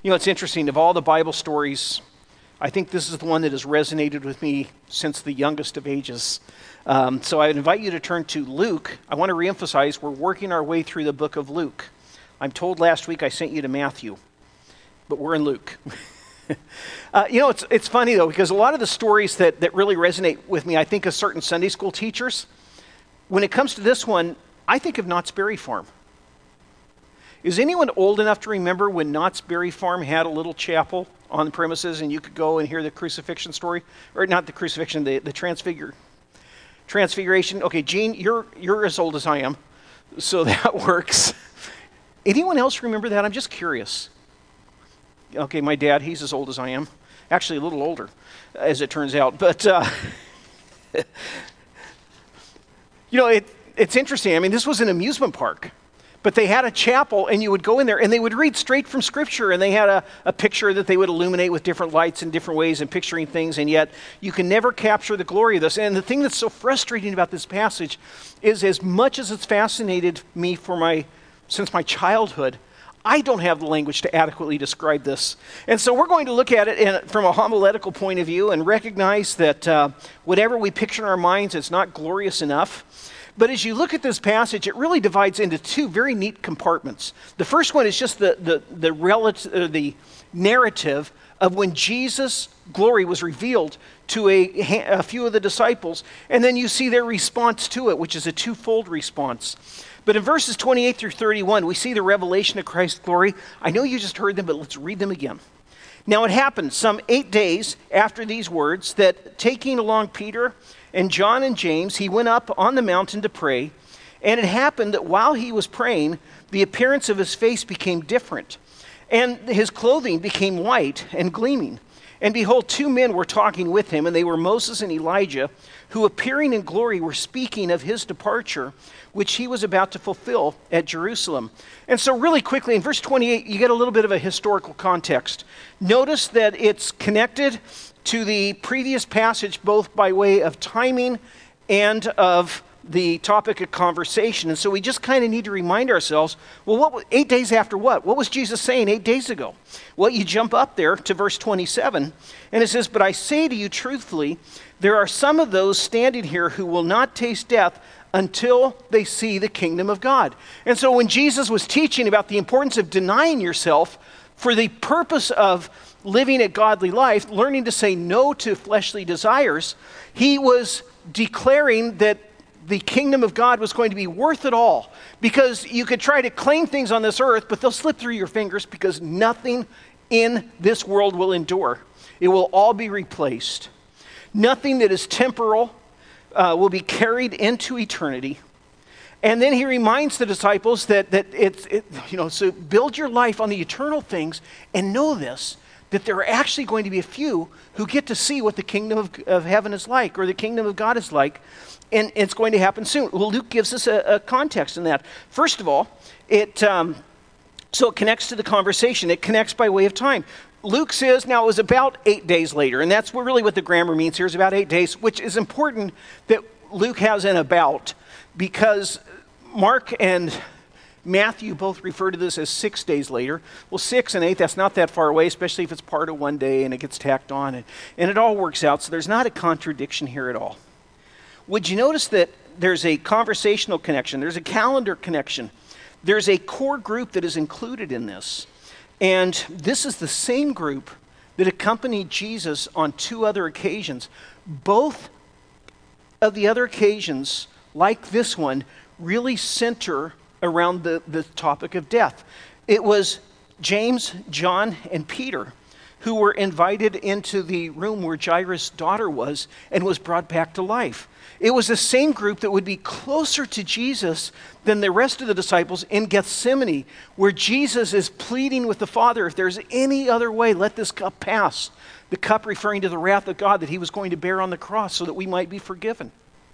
You know, it's interesting. Of all the Bible stories, I think this is the one that has resonated with me since the youngest of ages. So I invite you to turn to Luke. I want to reemphasize, we're working our way through the book of Luke. I'm told last week I sent you to Matthew, but we're in Luke. It's funny, though, because a lot of the stories that really resonate with me, I think of certain Sunday school teachers. When it comes to this one, I think of Knott's Berry Farm. Is anyone old enough to remember when Knott's Berry Farm had a little chapel on the premises and you could go and hear the crucifixion story? Or not the crucifixion, the transfiguration. Okay, Gene, you're as old as I am, so that works. Anyone else remember that? I'm just curious. Okay, my dad, he's as old as I am. Actually, a little older, as it turns out. But, it's interesting. I mean, this was an amusement park. But they had a chapel, and you would go in there, and they would read straight from Scripture, and they had a picture that they would illuminate with different lights in different ways and picturing things, and yet you can never capture the glory of this. And the thing that's so frustrating about this passage is, as much as it's fascinated me since my childhood, I don't have the language to adequately describe this. And so we're going to look at it from a homiletical point of view and recognize that whatever we picture in our minds, it's not glorious enough. But as you look at this passage, it really divides into two very neat compartments. The first one is just the narrative of when Jesus' glory was revealed to a few of the disciples, and then you see their response to it, which is a twofold response. But in verses 28 through 31, we see the revelation of Christ's glory. I know you just heard them, but let's read them again. Now it happened some 8 days after these words that, taking along Peter and John and James, he went up on the mountain to pray. And it happened that while he was praying, the appearance of his face became different, and his clothing became white and gleaming. And behold, 2 men were talking with him, and they were Moses and Elijah, who appearing in glory were speaking of his departure, which he was about to fulfill at Jerusalem. And so really quickly, in verse 28, you get a little bit of a historical context. Notice that it's connected to the previous passage, both by way of timing and of the topic of conversation. And so we just kind of need to remind ourselves, well, 8 days after what? What was Jesus saying 8 days ago? Well, you jump up there to verse 27, and it says, "But I say to you truthfully, there are some of those standing here who will not taste death until they see the kingdom of God." And so when Jesus was teaching about the importance of denying yourself for the purpose of living a godly life, learning to say no to fleshly desires, he was declaring that the kingdom of God was going to be worth it all, because you could try to claim things on this earth, but they'll slip through your fingers, because nothing in this world will endure. It will all be replaced. Nothing that is temporal will be carried into eternity. And then he reminds the disciples that so build your life on the eternal things, and know this, that there are actually going to be a few who get to see what the kingdom of heaven is like, or the kingdom of God is like, and it's going to happen soon. Well, Luke gives us a context in that. First of all, it connects to the conversation. It connects by way of time. Luke says, now it was about 8 days later, and that's really what the grammar means here, is about 8 days, which is important that Luke has an about, because Mark and Matthew both refer to this as 6 days later. Well, 6 and 8, that's not that far away, especially if it's part of one day and it gets tacked on, and it all works out, so there's not a contradiction here at all. Would you notice that there's a conversational connection, there's a calendar connection, there's a core group that is included in this, and this is the same group that accompanied Jesus on 2 other occasions. Both of the other occasions, like this one, really center around the topic of death. It was James, John, and Peter who were invited into the room where Jairus' daughter was and was brought back to life. It was the same group that would be closer to Jesus than the rest of the disciples in Gethsemane, where Jesus is pleading with the Father, if there's any other way, let this cup pass. The cup referring to the wrath of God that he was going to bear on the cross so that we might be forgiven.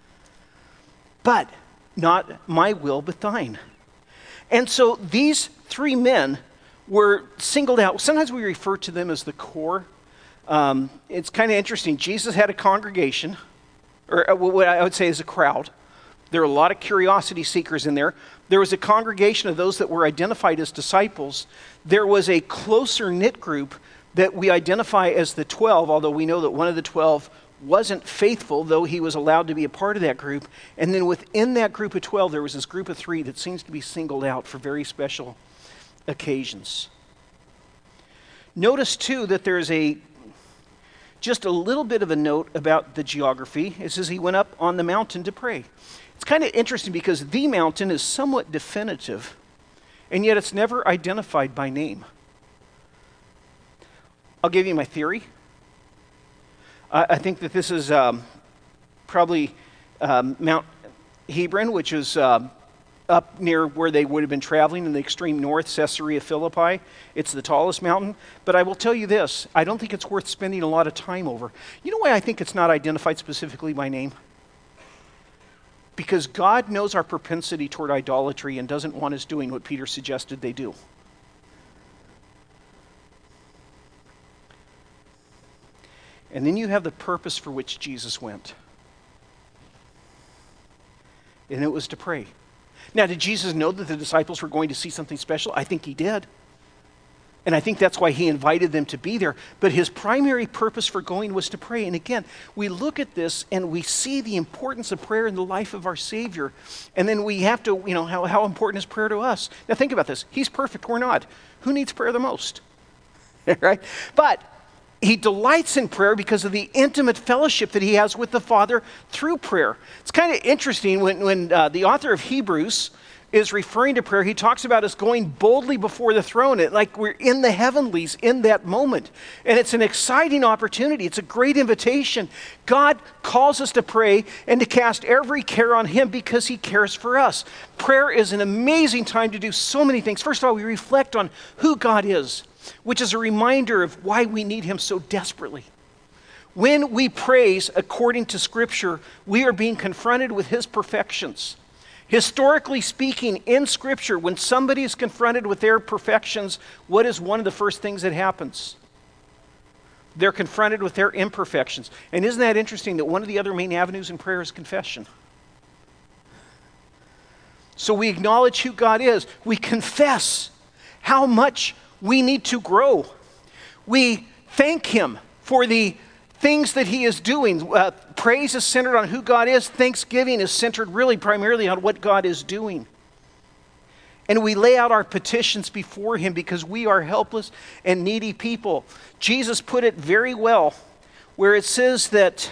But not my will, but thine. And so these 3 men were singled out. Sometimes we refer to them as the core. It's kind of interesting. Jesus had a congregation, or what I would say is a crowd. There were a lot of curiosity seekers in there. There was a congregation of those that were identified as disciples. There was a closer knit group that we identify as the 12, although we know that one of the 12 wasn't faithful, though he was allowed to be a part of that group. And then within that group of 12, there was this group of 3 that seems to be singled out for very special occasions. Notice, too, that there's just a little bit of a note about the geography. It says he went up on the mountain to pray. It's kind of interesting because the mountain is somewhat definitive, and yet it's never identified by name. I'll give you my theory. I think that this is probably Mount Hebron, which is up near where they would have been traveling in the extreme north, Caesarea Philippi. It's the tallest mountain. But I will tell you this, I don't think it's worth spending a lot of time over. You know why I think it's not identified specifically by name? Because God knows our propensity toward idolatry and doesn't want us doing what Peter suggested they do. And then you have the purpose for which Jesus went. And it was to pray. Now, did Jesus know that the disciples were going to see something special? I think he did. And I think that's why he invited them to be there. But his primary purpose for going was to pray. And again, we look at this and we see the importance of prayer in the life of our Savior. And then we have to, how important is prayer to us? Now think about this. He's perfect, we're not. Who needs prayer the most? Right? But he delights in prayer because of the intimate fellowship that he has with the Father through prayer. It's kind of interesting when the author of Hebrews is referring to prayer, he talks about us going boldly before the throne, like we're in the heavenlies in that moment. And it's an exciting opportunity. It's a great invitation. God calls us to pray and to cast every care on him because he cares for us. Prayer is an amazing time to do so many things. First of all, we reflect on who God is, which is a reminder of why we need him so desperately. When we praise according to Scripture, we are being confronted with his perfections. Historically speaking, in Scripture, when somebody is confronted with their perfections, what is one of the first things that happens? They're confronted with their imperfections. And isn't that interesting that one of the other main avenues in prayer is confession? So we acknowledge who God is. We confess how much we need to grow. We thank him for the things that he is doing. Praise is centered on who God is. Thanksgiving is centered really primarily on what God is doing. And we lay out our petitions before him because we are helpless and needy people. Jesus put it very well where it says that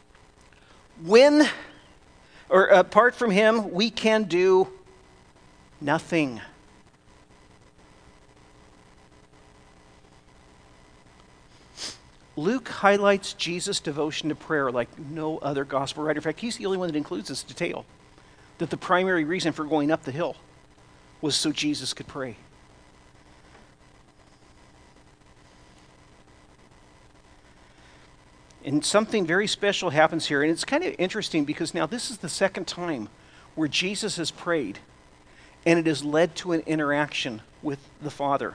apart from him, we can do nothing. Luke highlights Jesus' devotion to prayer like no other gospel writer. In fact, he's the only one that includes this detail, that the primary reason for going up the hill was so Jesus could pray. And something very special happens here, and it's kind of interesting because now this is the second time where Jesus has prayed, and it has led to an interaction with the Father.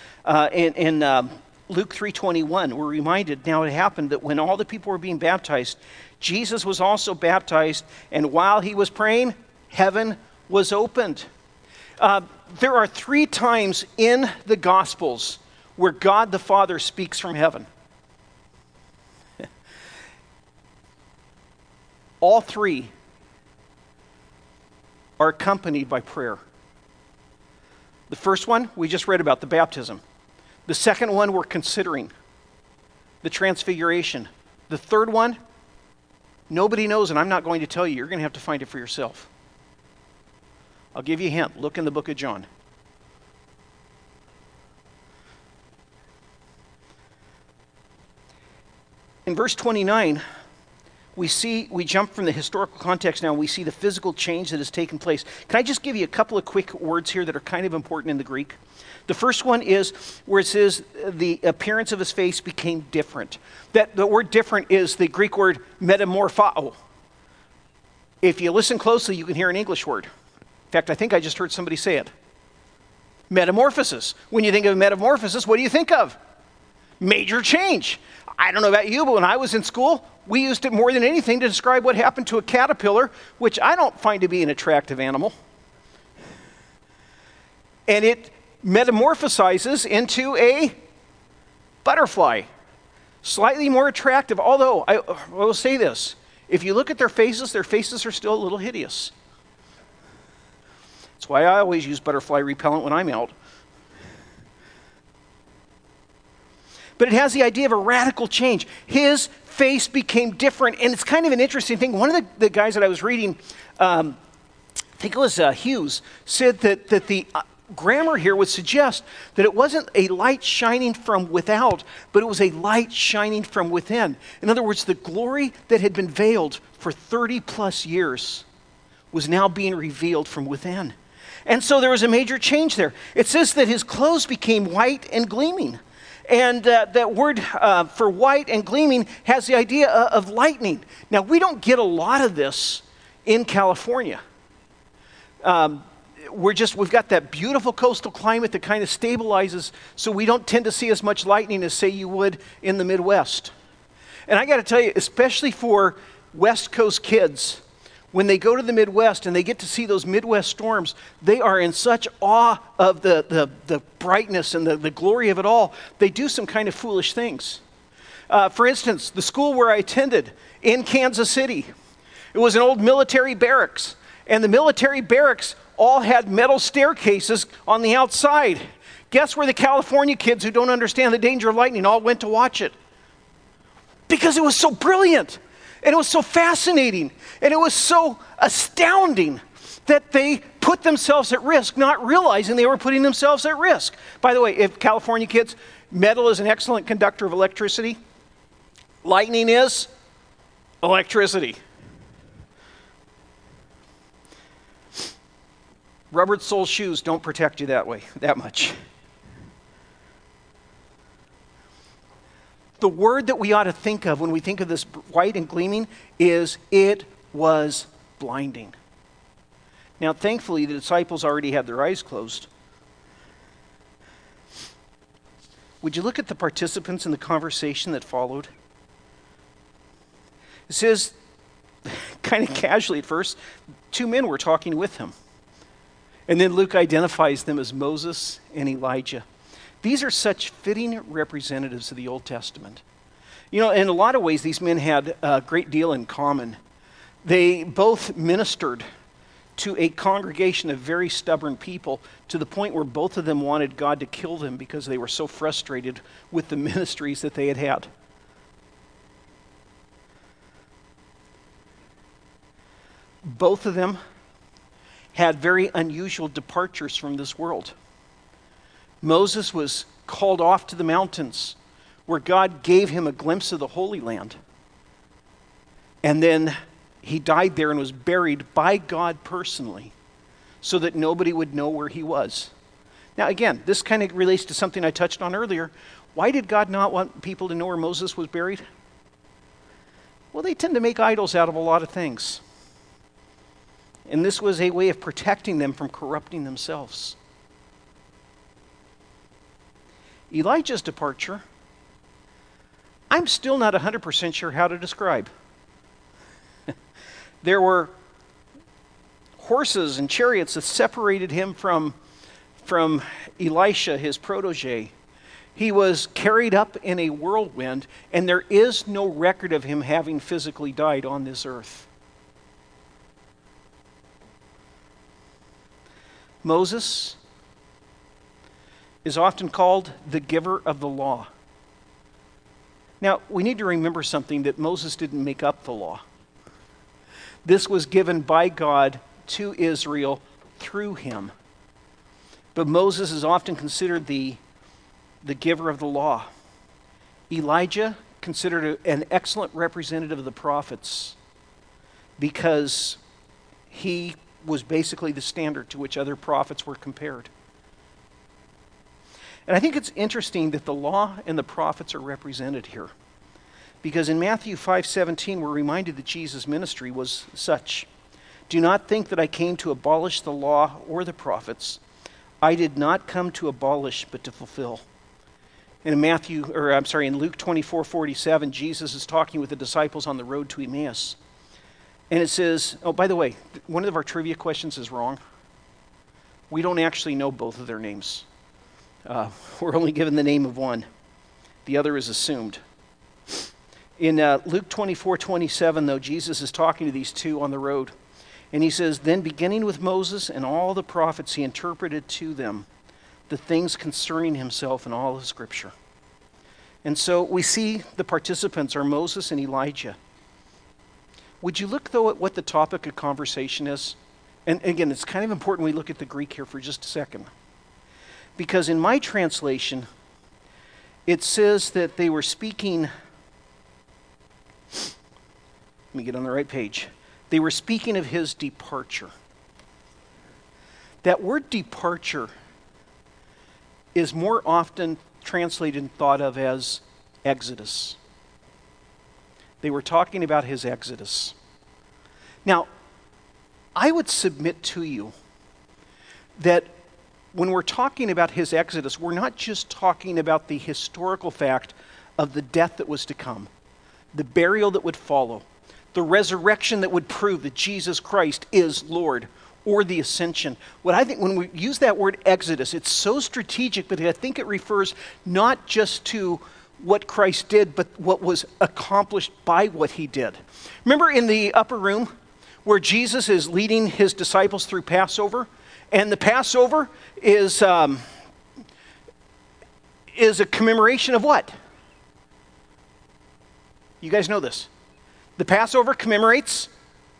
Luke 3:21, we're reminded, now it happened that when all the people were being baptized, Jesus was also baptized, and while he was praying, heaven was opened. There are 3 times in the Gospels where God the Father speaks from heaven. All 3 are accompanied by prayer. The first one we just read about, the baptism. The second one we're considering, the transfiguration. The third one, nobody knows, and I'm not going to tell you. You're going to have to find it for yourself. I'll give you a hint. Look in the book of John. In verse 29, we jump from the historical context now, and we see the physical change that has taken place. Can I just give you a couple of quick words here that are kind of important in the Greek? The first one is where it says the appearance of his face became different. That the word different is the Greek word metamorphao. If you listen closely, you can hear an English word. In fact, I think I just heard somebody say it. Metamorphosis. When you think of metamorphosis, what do you think of? Major change. I don't know about you, but when I was in school, We used it more than anything to describe what happened to a caterpillar, which I don't find to be an attractive animal. And it metamorphosizes into a butterfly. Slightly more attractive, although I will say this. If you look at their faces are still a little hideous. That's why I always use butterfly repellent when I'm out. But it has the idea of a radical change. His face became different, and it's kind of an interesting thing. One of the guys that I was reading, I think it was Hughes, said that the grammar here would suggest that it wasn't a light shining from without, but it was a light shining from within. In other words, the glory that had been veiled for 30 plus years was now being revealed from within. And so there was a major change there. It says that his clothes became white and gleaming. And that word for white and gleaming has the idea of lightning. Now, we don't get a lot of this in California. We've got that beautiful coastal climate that kind of stabilizes, so we don't tend to see as much lightning as, say, you would in the Midwest. And I got to tell you, especially for West Coast kids, when they go to the Midwest and they get to see those Midwest storms, they are in such awe of the brightness and the glory of it all, they do some kind of foolish things. For instance, the school where I attended in Kansas City, it was an old military barracks, and the military barracks all had metal staircases on the outside. Guess where the California kids who don't understand the danger of lightning all went to watch it? Because it was so brilliant, and it was so fascinating, and it was so astounding that they put themselves at risk, not realizing they were putting themselves at risk. By the way, if California kids, metal is an excellent conductor of electricity. Lightning is electricity. Rubber-sole shoes don't protect you that much. The word that we ought to think of when we think of this white and gleaming is, it was blinding. Now, thankfully, the disciples already had their eyes closed. Would you look at the participants in the conversation that followed? It says, kind of casually at first, 2 men were talking with him. And then Luke identifies them as Moses and Elijah. These are such fitting representatives of the Old Testament. You know, in a lot of ways, these men had a great deal in common. They both ministered to a congregation of very stubborn people to the point where both of them wanted God to kill them because they were so frustrated with the ministries that they had had. Both of them had very unusual departures from this world. Moses was called off to the mountains where God gave him a glimpse of the Holy Land. And then he died there and was buried by God personally so that nobody would know where he was. Now again, this kind of relates to something I touched on earlier. Why did God not want people to know where Moses was buried? Well, they tend to make idols out of a lot of things. And this was a way of protecting them from corrupting themselves. Elijah's departure, I'm still not 100% sure how to describe. There were horses and chariots that separated him from Elisha, his protege. He was carried up in a whirlwind, and there is no record of him having physically died on this earth. Moses is often called the giver of the law. Now, we need to remember something, that Moses didn't make up the law. This was given by God to Israel through him. But Moses is often considered the giver of the law. Elijah, considered an excellent representative of the prophets because he was basically the standard to which other prophets were compared. And I think it's interesting that the law and the prophets are represented here. Because in Matthew 5:17, we're reminded that Jesus' ministry was such. Do not think that I came to abolish the law or the prophets. I did not come to abolish, but to fulfill. In Luke 24:47, Jesus is talking with the disciples on the road to Emmaus. And it says, oh, by the way, one of our trivia questions is wrong. We don't actually know both of their names. We're only given the name of one. The other is assumed. In Luke 24:27, though, Jesus is talking to these two on the road. And he says, then beginning with Moses and all the prophets, he interpreted to them the things concerning himself in all of Scripture. And so we see the participants are Moses and Elijah. Would you look, though, at what the topic of conversation is? And again, it's kind of important we look at the Greek here for just a second. Because in my translation, it says that they were speaking. Let me get on the right page. They were speaking of his departure. That word departure is more often translated and thought of as exodus. They were talking about his exodus. Now, I would submit to you that when we're talking about his exodus, we're not just talking about the historical fact of the death that was to come, the burial that would follow, the resurrection that would prove that Jesus Christ is Lord, or the ascension. What I think when we use that word exodus, it's so strategic, but I think it refers not just to what Christ did, but what was accomplished by what he did. Remember in the upper room where Jesus is leading his disciples through Passover? And the Passover is a commemoration of what? You guys know this. The Passover commemorates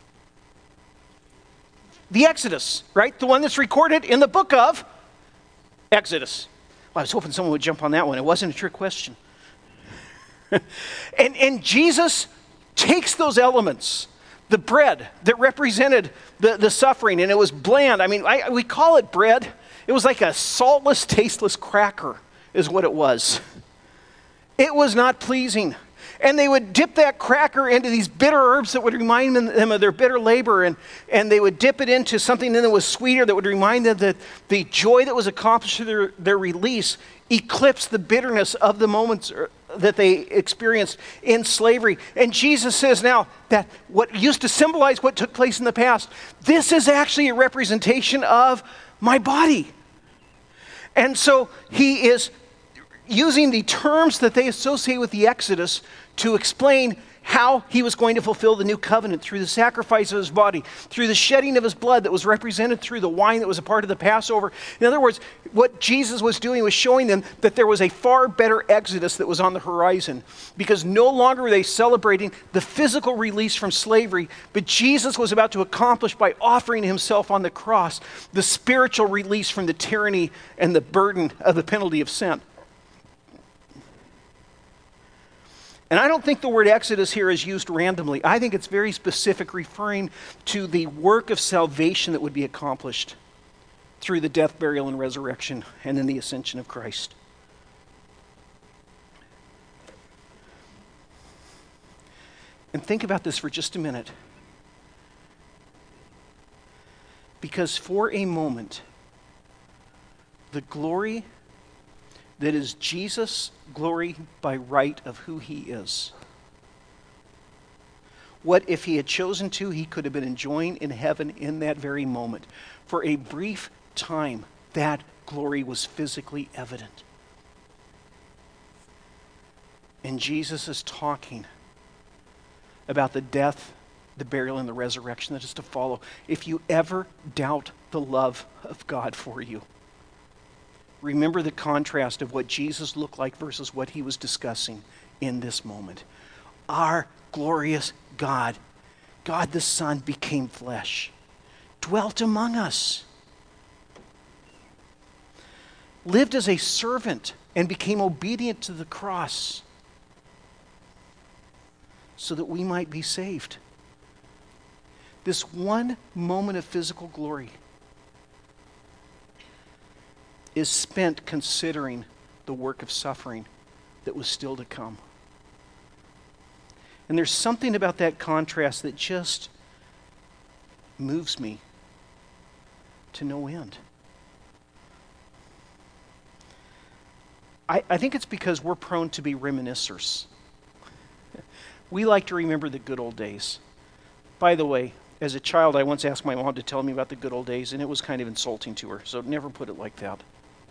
the Exodus, right? The one that's recorded in the book of Exodus. Well, I was hoping someone would jump on that one. It wasn't a trick question. and Jesus takes those elements, the bread that represented the suffering, and it was bland. I mean, we call it bread. It was like a saltless, tasteless cracker is what it was. It was not pleasing. And they would dip that cracker into these bitter herbs that would remind them of their bitter labor. And they would dip it into something that was sweeter that would remind them that the joy that was accomplished through their release eclipsed the bitterness of the moments that they experienced in slavery. And Jesus says now that what used to symbolize what took place in the past, this is actually a representation of my body. And so he is using the terms that they associate with the Exodus to explain how he was going to fulfill the new covenant through the sacrifice of his body, through the shedding of his blood that was represented through the wine that was a part of the Passover. In other words, what Jesus was doing was showing them that there was a far better Exodus that was on the horizon, because no longer were they celebrating the physical release from slavery, but Jesus was about to accomplish by offering himself on the cross the spiritual release from the tyranny and the burden of the penalty of sin. And I don't think the word Exodus here is used randomly. I think it's very specific, referring to the work of salvation that would be accomplished through the death, burial, and resurrection, and then the ascension of Christ. And think about this for just a minute. Because for a moment, the glory that is Jesus' glory by right of who he is. What if he had chosen to, he could have been enjoying in heaven in that very moment. For a brief time, that glory was physically evident. And Jesus is talking about the death, the burial, and the resurrection that is to follow. If you ever doubt the love of God for you, remember the contrast of what Jesus looked like versus what he was discussing in this moment. Our glorious God, God the Son, became flesh, dwelt among us, lived as a servant, and became obedient to the cross so that we might be saved. This one moment of physical glory is spent considering the work of suffering that was still to come. And there's something about that contrast that just moves me to no end. I think it's because we're prone to be reminiscers. We like to remember the good old days. By the way, as a child, I once asked my mom to tell me about the good old days, and it was kind of insulting to her, so never put it like that.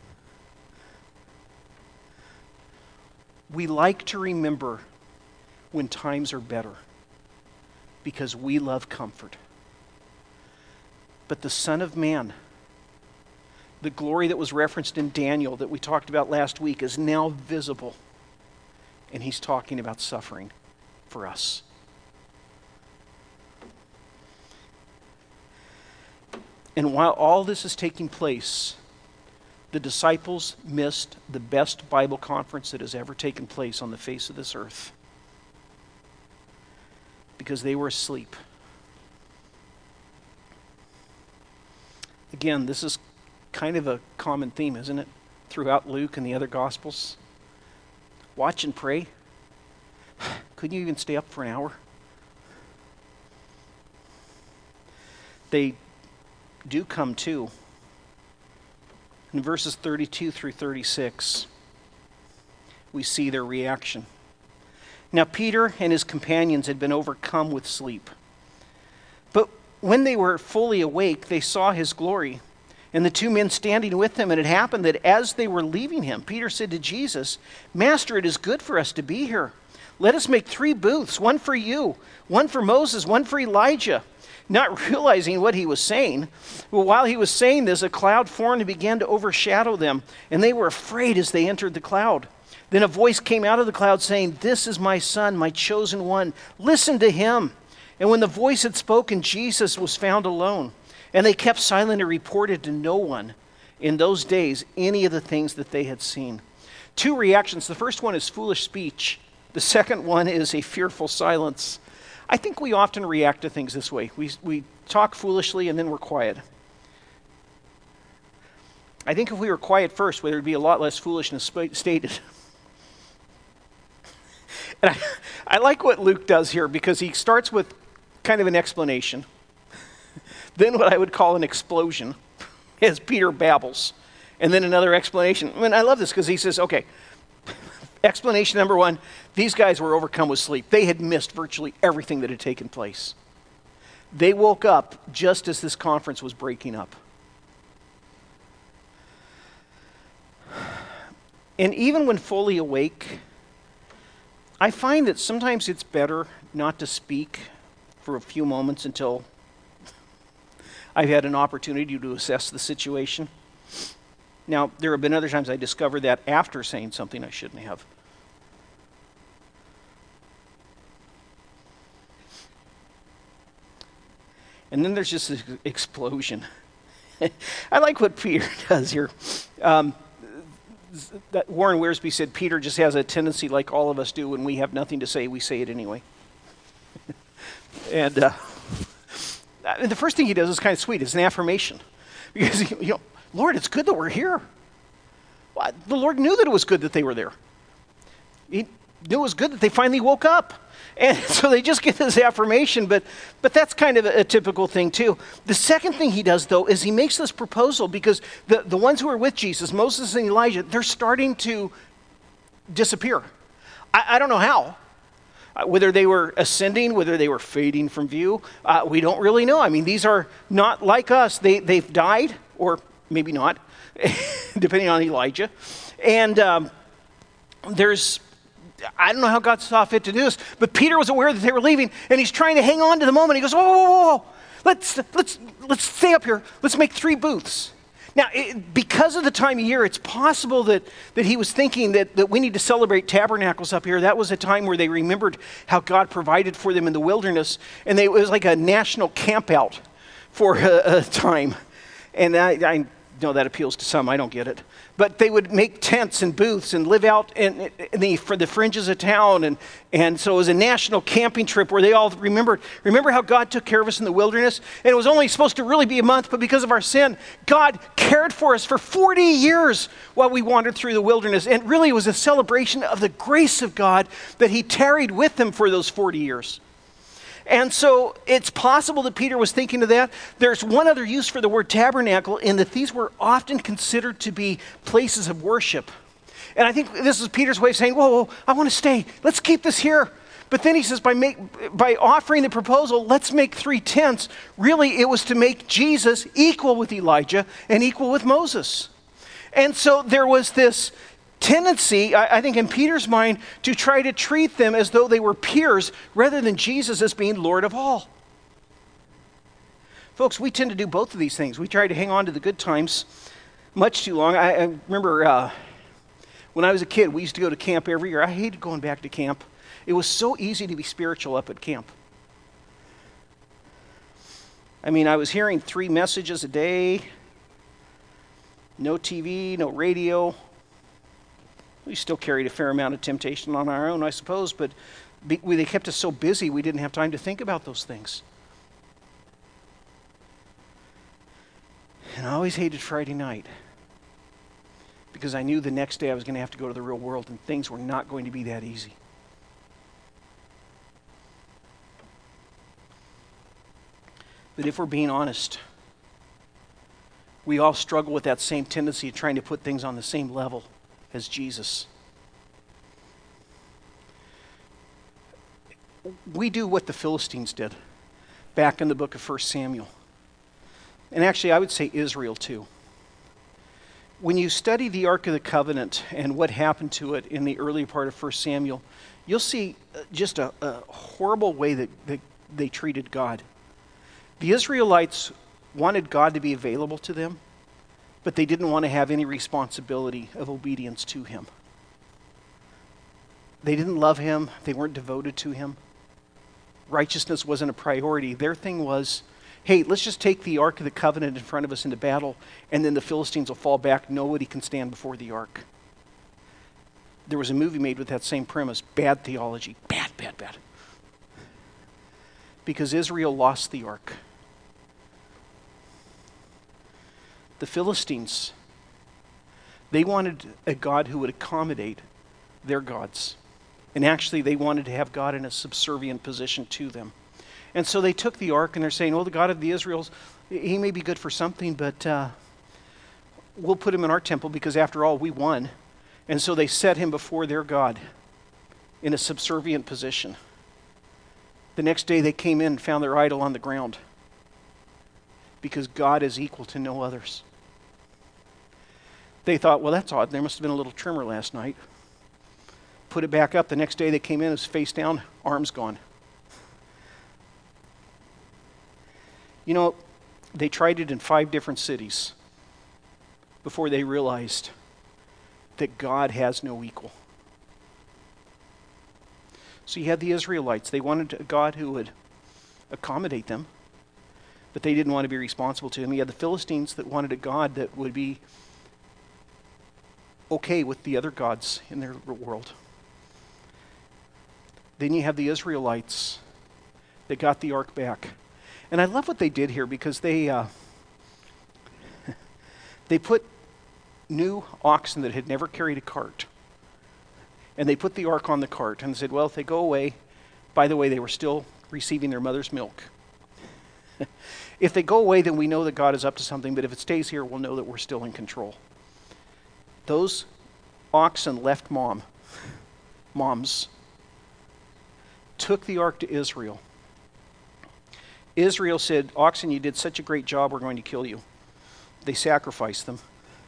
We like to remember when times are better because we love comfort. But the Son of Man, the glory that was referenced in Daniel that we talked about last week, is now visible. And he's talking about suffering for us. And while all this is taking place, the disciples missed the best Bible conference that has ever taken place on the face of this earth because they were asleep. Again, this is kind of a common theme, isn't it? Throughout Luke and the other Gospels. Watch and pray. Couldn't you even stay up for an hour? They do come to. In verses 32 through 36, we see their reaction. Now Peter and his companions had been overcome with sleep. But when they were fully awake, they saw his glory, and the two men standing with him. And it happened that as they were leaving him, Peter said to Jesus, "Master, it is good for us to be here. Let us make 3 booths, one for you, one for Moses, one for Elijah." Not realizing what he was saying, well, while he was saying this, a cloud formed and began to overshadow them, and they were afraid as they entered the cloud. Then a voice came out of the cloud saying, "This is my Son, my chosen one. Listen to him." And when the voice had spoken, Jesus was found alone. And they kept silent and reported to no one in those days any of the things that they had seen. 2 reactions. The first one is foolish speech. The second one is a fearful silence. I think we often react to things this way. We talk foolishly and then we're quiet. I think if we were quiet first, there'd be a lot less foolishness stated. And I like what Luke does here because he starts with kind of an explanation, then what I would call an explosion as Peter babbles, and then another explanation. I mean, I love this because he says, okay, explanation number 1, these guys were overcome with sleep. They had missed virtually everything that had taken place. They woke up just as this conference was breaking up. And even when fully awake, I find that sometimes it's better not to speak for a few moments until I've had an opportunity to assess the situation. Now, there have been other times I discovered that after saying something I shouldn't have. And then there's just this explosion. I like what Peter does here. That Warren Wiersbe said Peter just has a tendency, like all of us do, when we have nothing to say, we say it anyway. And the first thing he does is kind of sweet. It's an affirmation. Because, Lord, it's good that we're here. Well, the Lord knew that it was good that they were there. He knew it was good that they finally woke up. And so they just get this affirmation, but that's kind of a typical thing too. The second thing he does, though, is he makes this proposal because the ones who are with Jesus, Moses and Elijah, they're starting to disappear. I don't know how. Whether they were ascending, whether they were fading from view, we don't really know. I mean, these are not like us. They've died, or maybe not, depending on Elijah. And I don't know how God saw fit to do this, but Peter was aware that they were leaving, and he's trying to hang on to the moment. He goes, "Whoa, let's stay up here. Let's make 3 booths." Now, because of the time of year, it's possible that he was thinking that we need to celebrate tabernacles up here. That was a time where they remembered how God provided for them in the wilderness, and it was like a national camp out for a time. And I know that appeals to some. I don't get it. But they would make tents and booths and live out for the fringes of town. And so it was a national camping trip where they all remember how God took care of us in the wilderness. And it was only supposed to really be a month, but because of our sin, God cared for us for 40 years while we wandered through the wilderness. And really it was a celebration of the grace of God that he tarried with them for those 40 years. And so it's possible that Peter was thinking of that. There's one other use for the word tabernacle in that these were often considered to be places of worship. And I think this is Peter's way of saying, whoa, I want to stay. Let's keep this here. But then he says, by offering the proposal, let's make 3 tents. Really, it was to make Jesus equal with Elijah and equal with Moses. And so there was this tendency, I think in Peter's mind, to try to treat them as though they were peers rather than Jesus as being Lord of all. Folks, we tend to do both of these things. We try to hang on to the good times much too long. I remember when I was a kid, we used to go to camp every year. I hated going back to camp. It was so easy to be spiritual up at camp. I mean, I was hearing 3 messages a day, no TV, no radio. We still carried a fair amount of temptation on our own, I suppose, but they kept us so busy we didn't have time to think about those things. And I always hated Friday night because I knew the next day I was going to have to go to the real world and things were not going to be that easy. But if we're being honest, we all struggle with that same tendency of trying to put things on the same level as Jesus. We do what the Philistines did back in the book of 1 Samuel. And actually, I would say Israel too. When you study the Ark of the Covenant and what happened to it in the early part of 1 Samuel, you'll see just a horrible way that they treated God. The Israelites wanted God to be available to them, but they didn't want to have any responsibility of obedience to him. They didn't love him. They weren't devoted to him. Righteousness wasn't a priority. Their thing was, hey, let's just take the Ark of the Covenant in front of us into battle, and then the Philistines will fall back. Nobody can stand before the Ark. There was a movie made with that same premise. Bad theology. Bad. Because Israel lost the Ark. The Philistines, they wanted a God who would accommodate their gods. And actually, they wanted to have God in a subservient position to them. And so they took the ark and they're saying, well, the God of the Israels, he may be good for something, but we'll put him in our temple because after all, we won. And so they set him before their God in a subservient position. The next day they came in and found their idol on the ground because God is equal to no others. They thought, well, that's odd. There must have been a little tremor last night. Put it back up. The next day they came in, it was face down, arms gone. You know, they tried it in 5 different cities before they realized that God has no equal. So you had the Israelites. They wanted a God who would accommodate them, but they didn't want to be responsible to him. You had the Philistines that wanted a God that would be okay with the other gods in their world. Then you have the Israelites that got the ark back. And I love what they did here because they put new oxen that had never carried a cart. And they put the ark on the cart and said, well, if they go away, by the way, they were still receiving their mother's milk. If they go away, then we know that God is up to something, but if it stays here, we'll know that we're still in control. Those oxen left moms, took the ark to Israel. Israel said, oxen, you did such a great job, we're going to kill you. They sacrificed them.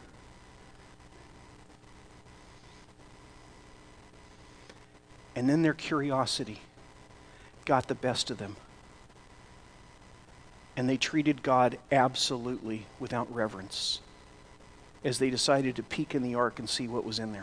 And then their curiosity got the best of them. And they treated God absolutely without reverence as they decided to peek in the ark and see what was in there.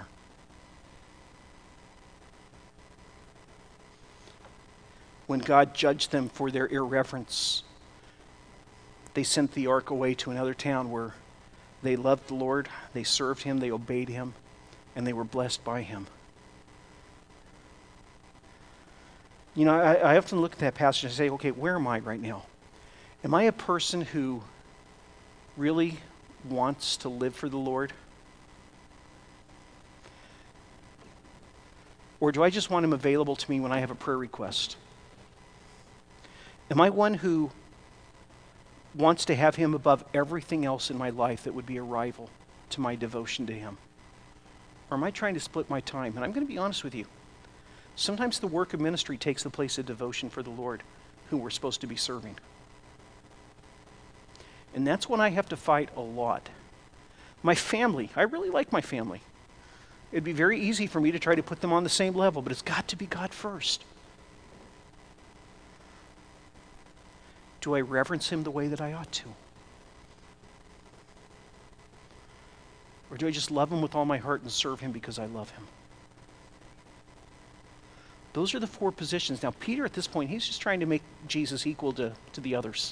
When God judged them for their irreverence, they sent the ark away to another town where they loved the Lord, they served him, they obeyed him, and they were blessed by him. You know, I often look at that passage and say, okay, where am I right now? Am I a person who really wants to live for the Lord? Or do I just want him available to me when I have a prayer request? Am I one who wants to have him above everything else in my life that would be a rival to my devotion to him? Or am I trying to split my time? And I'm going to be honest with you. Sometimes the work of ministry takes the place of devotion for the Lord, who we're supposed to be serving. And that's when I have to fight a lot. My family, I really like my family. It'd be very easy for me to try to put them on the same level, but it's got to be God first. Do I reverence him the way that I ought to? Or do I just love him with all my heart and serve him because I love him? Those are the four positions. Now, Peter, at this point, he's just trying to make Jesus equal to the others.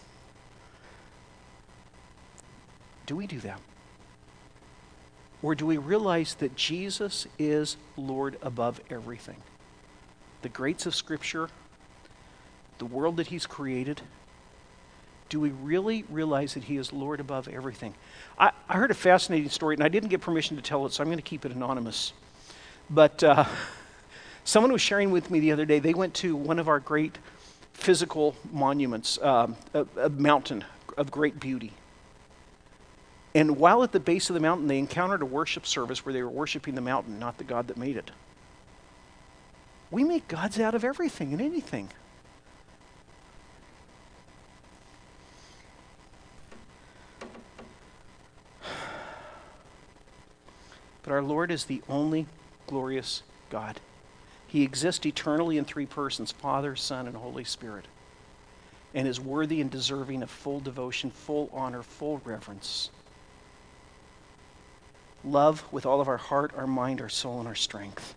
Do we do that? Or do we realize that Jesus is Lord above everything? The greats of Scripture, the world that he's created, do we really realize that he is Lord above everything? I heard a fascinating story, and I didn't get permission to tell it, so I'm going to keep it anonymous. But someone was sharing with me the other day, they went to one of our great physical monuments, a mountain of great beauty. And while at the base of the mountain, they encountered a worship service where they were worshiping the mountain, not the God that made it. We make gods out of everything and anything. But our Lord is the only glorious God. He exists eternally in three persons, Father, Son, and Holy Spirit, and is worthy and deserving of full devotion, full honor, full reverence. Love with all of our heart, our mind, our soul, and our strength.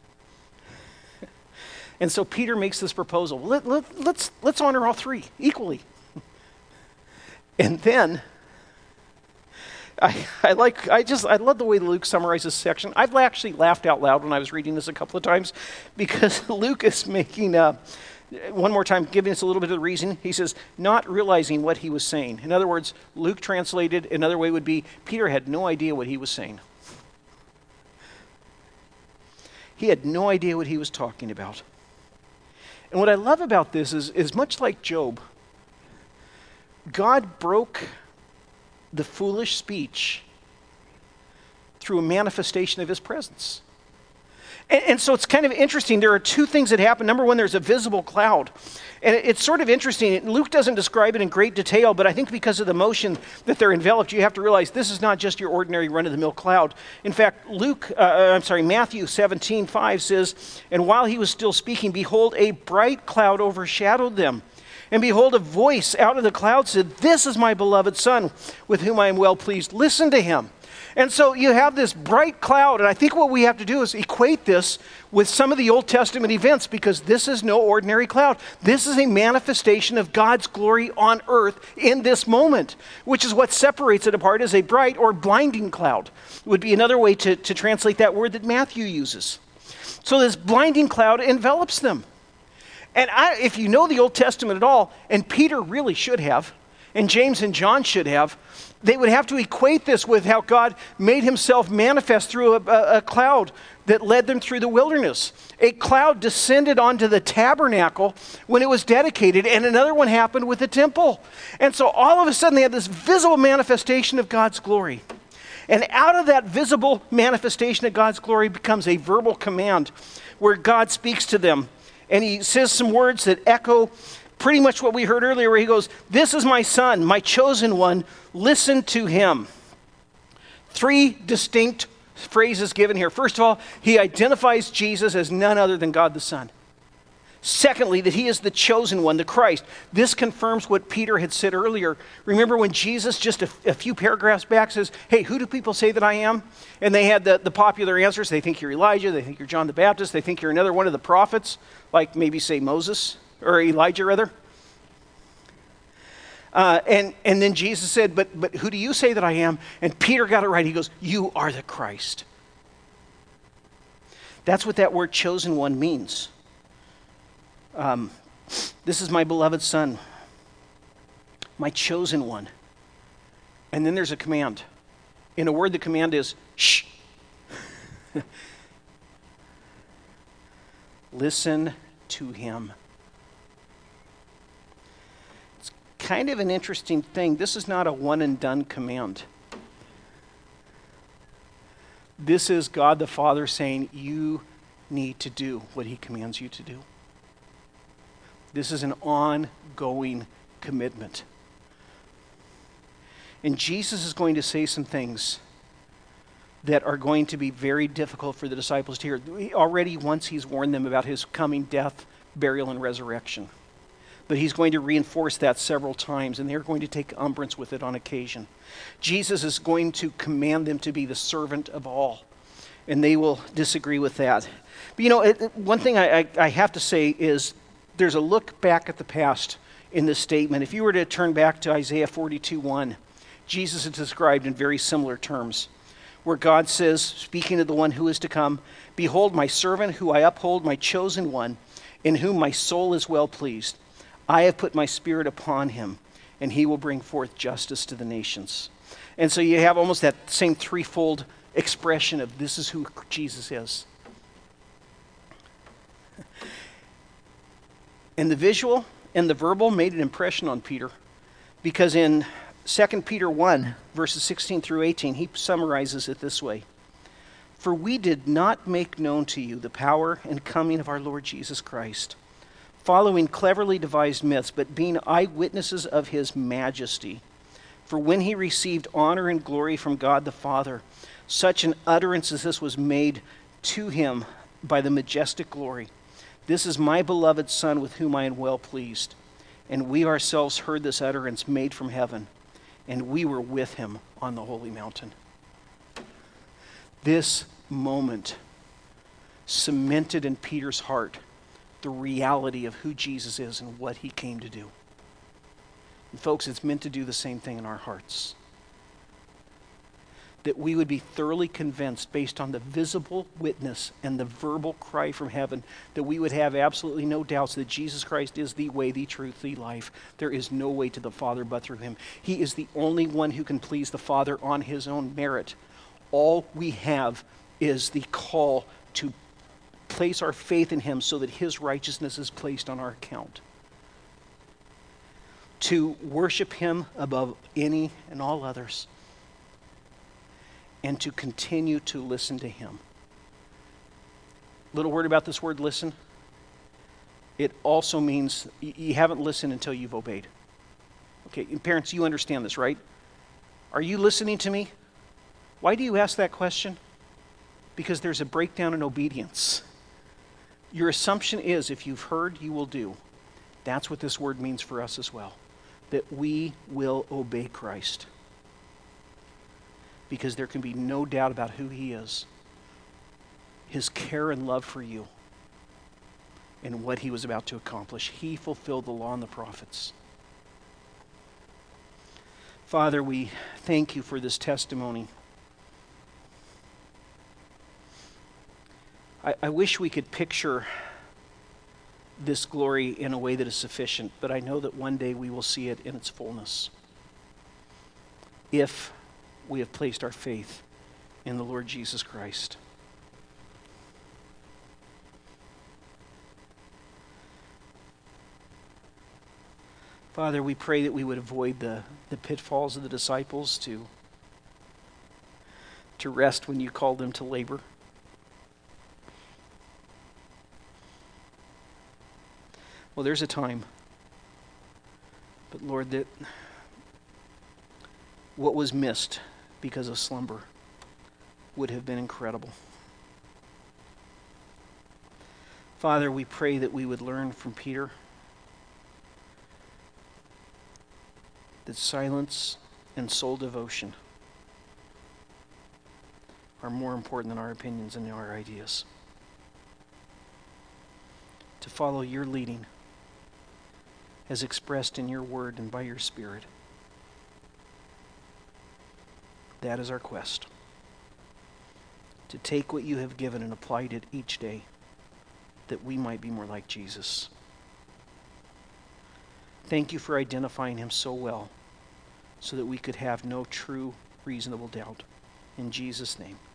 And so Peter makes this proposal. Let's honor all three equally. And then I love the way Luke summarizes this section. I've actually laughed out loud when I was reading this a couple of times because Luke is making, one more time, giving us a little bit of the reason. He says, not realizing what he was saying. In other words, Luke translated, another way would be, Peter had no idea what he was saying. He had no idea what he was talking about. And what I love about this is much like Job, God broke the foolish speech through a manifestation of his presence. And so it's kind of interesting. There are two things that happen. Number one, there's a visible cloud. And it's sort of interesting. Luke doesn't describe it in great detail, but I think because of the motion that they're enveloped, you have to realize this is not just your ordinary run-of-the-mill cloud. In fact, Matthew 17:5 says, and while he was still speaking, behold, a bright cloud overshadowed them. And behold, a voice out of the cloud said, this is my beloved Son, with whom I am well pleased. Listen to him. And so you have this bright cloud, and I think what we have to do is equate this with some of the Old Testament events, because this is no ordinary cloud. This is a manifestation of God's glory on earth in this moment, which is what separates it apart as a bright or blinding cloud, would be another way to translate that word that Matthew uses. So this blinding cloud envelops them. And if you know the Old Testament at all, and Peter really should have, and James and John should have, they would have to equate this with how God made himself manifest through a cloud that led them through the wilderness. A cloud descended onto the tabernacle when it was dedicated, and another one happened with the temple. And so all of a sudden they had this visible manifestation of God's glory. And out of that visible manifestation of God's glory becomes a verbal command where God speaks to them. And he says some words that echo pretty much what we heard earlier, where he goes, this is my Son, my chosen one, listen to him. Three distinct phrases given here. First of all, he identifies Jesus as none other than God the Son. Secondly, that he is the chosen one, the Christ. This confirms what Peter had said earlier. Remember when Jesus, just a few paragraphs back, says, hey, who do people say that I am? And they had the popular answers. They think you're Elijah. They think you're John the Baptist. They think you're another one of the prophets, like maybe say Moses, or Elijah rather. And then Jesus said, but who do you say that I am? And Peter got it right. He goes, you are the Christ. That's what that word chosen one means. This is my beloved Son, my chosen one. And then there's a command. In a word, the command is, shh. Listen to him. It's kind of an interesting thing. This is not a one and done command. This is God the Father saying, you need to do what he commands you to do. This is an ongoing commitment. And Jesus is going to say some things that are going to be very difficult for the disciples to hear. Already once he's warned them about his coming death, burial, and resurrection. But he's going to reinforce that several times, and they're going to take umbrance with it on occasion. Jesus is going to command them to be the servant of all, and they will disagree with that. But one thing I have to say is there's a look back at the past in this statement. If you were to turn back to Isaiah 42:1, Jesus is described in very similar terms, where God says, speaking of the one who is to come, "Behold my servant who I uphold, my chosen one, in whom my soul is well pleased. I have put my spirit upon him, and he will bring forth justice to the nations." And so you have almost that same threefold expression of this is who Jesus is. And the visual and the verbal made an impression on Peter, because in 2 Peter 1, verses 16 through 18, he summarizes it this way. "For we did not make known to you the power and coming of our Lord Jesus Christ, following cleverly devised myths, but being eyewitnesses of his majesty. For when he received honor and glory from God the Father, such an utterance as this was made to him by the majestic glory. This is my beloved Son with whom I am well pleased. And we ourselves heard this utterance made from heaven, and we were with him on the holy mountain." This moment cemented in Peter's heart the reality of who Jesus is and what he came to do. And folks, it's meant to do the same thing in our hearts. That we would be thoroughly convinced, based on the visible witness and the verbal cry from heaven, that we would have absolutely no doubts that Jesus Christ is the way, the truth, the life. There is no way to the Father but through him. He is the only one who can please the Father on his own merit. All we have is the call to place our faith in him so that his righteousness is placed on our account. To worship him above any and all others, and to continue to listen to him. Little word about this word listen. It also means you haven't listened until you've obeyed. Okay, and parents, you understand this, right? Are you listening to me? Why do you ask that question? Because there's a breakdown in obedience. Your assumption is if you've heard, you will do. That's what this word means for us as well. That we will obey Christ. Because there can be no doubt about who he is, his care and love for you, and what he was about to accomplish. He fulfilled the law and the prophets. Father, we thank you for this testimony. I wish we could picture this glory in a way that is sufficient, but I know that one day we will see it in its fullness. If we have placed our faith in the Lord Jesus Christ. Father, we pray that we would avoid the pitfalls of the disciples, to rest when you call them to labor. Well, there's a time, but Lord, that what was missed because of slumber would have been incredible. Father, we pray that we would learn from Peter that silence and soul devotion are more important than our opinions and our ideas. To follow your leading as expressed in your word and by your Spirit. That is our quest. To take what you have given and apply it each day, that we might be more like Jesus. Thank you for identifying him so well, so that we could have no true, reasonable doubt. In Jesus' name.